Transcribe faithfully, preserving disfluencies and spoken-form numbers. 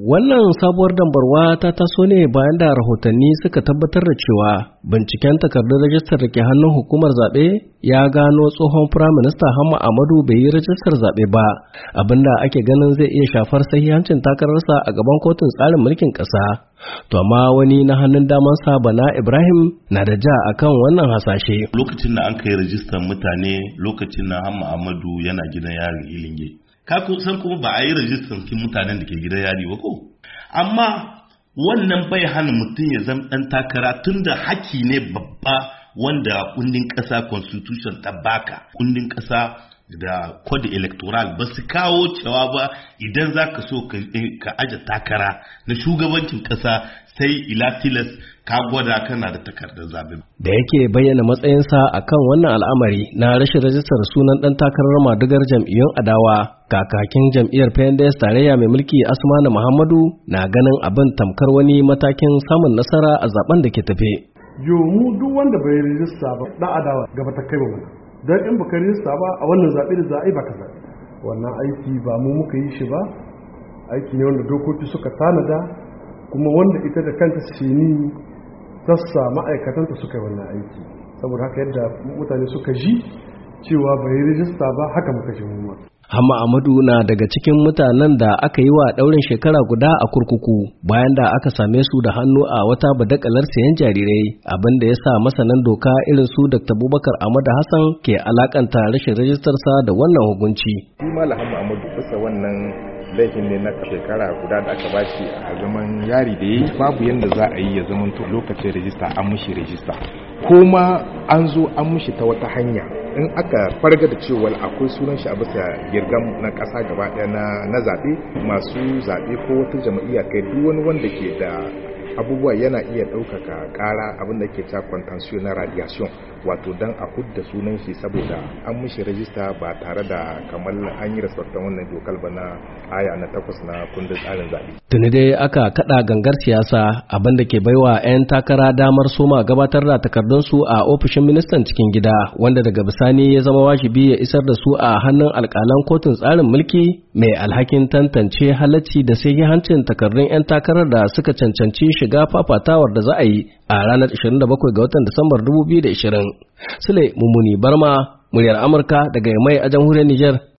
Wannan sabuwar dambarwa ta taso ne bayan da rahotanni suka tabbatar da cewa binciken takardun rajistar da ke hannun hukumar zaɓe ya gano tsohon firaminista Hamma Ahmadu bai yi rajistar zaɓe ba, abinda ake ganin zai iya shafar sahihancin takararsa a gaban kotun tsarin mulkin ƙasa. To amma wani na hannun damansa Bala Ibrahim na da ja akan wannan hasashe. Lokacin da an kai rajistar mutane lokacin na Hamma Ahmadu yana gidan yarin Ilinge. Ka san kuma ba a yi rajistar kin mutanen da ke gidan yari ba ko, amma wannan bai hana mutum ya zama ɗan takara tunda haki ne babba wanda kundin ƙasa constitution ta baka. Kundin ƙasa da code electoral ba su kawo cewa ba idan za ka so ka aje takara na shugabancin ƙasa sai ila tilas ka gwada kana da takardar zaɓe. Da yake bayyana matsayinsa akan wannan al'amari na rashin rajistar sunan ɗan takarar madugar jam'iyyun adawa, kakakin jam'iyyar P N D S tarayya mai mulki Asmanu Muhammadu na ganin abin tamkar wani matakin samun nasara a zaben da ke tafe. Yo mu duk wanda bai rajista ba ɗan adawa gaba ta kai ba mana. Don in baka rajista ba a wannan zaɓe da za a yi baka zaɓe. Wannan aiki ba mu muka yi shi ba, aiki ne wanda dokoki suka tanada, kuma wanda ita da kanta sini sassa ma'aikatanta suka yi wannan aiki. Saboda haka yadda mutane suka ji cewa bai rajista ba haka muka ji mu. Hamma Ahmadu na daga cikin mutanen da aka yi wa ɗaurin shekara guda a kurkuku bayan da aka same su da hannu a wata badakalar sayan jarirai, abin da ya sa masanan doka irin su Doctor Bubakar Ahmad Hassan ke alakanta rashin rajistarsa da wannan hukunci. Shi Malam Hamma Ahmadu bisa wannan laifin ne na shekara guda da aka bashi a zaman yari da yi, babu yadda za a yi ya zama to lokacin rajista an mushi rajista, ko ma an zo an mushi ta wata hanya in aka farga da cewa akwai sunan shi a bisa girgam na ƙasa gaba ɗaya na zaɓe, masu zaɓe ko wata jam'iyya kai duk wani wanda ke da abubuwa yana iya ɗaukaka ƙara abin da ke ta contention na radiation, wato dan a hudda sunan shi saboda an mishi rajista ba tare da kamar an yi respectan wannan dokar ba na aya na takwas na kundin tsarin zaɓe. Tuni dai aka kaɗa gangar siyasa, abin da ke baiwa 'yan takara damar soma gabatar da takardunsu a ofishin ministan cikin gida, wanda daga bisani ya zama wajibi ya isar da su a hannun alƙalan kotun tsarin mulki mai alhakin tantance halacci da hancin takardun 'yan takarar da suka cancanci shiga fafatawar da za a yi a ranar ashirin da bakwai ga watan Disambar dubu biyu da ashirin. Sule Mummuni Barma, muryar Amurka daga Yamai a jamhuriyar Nijar.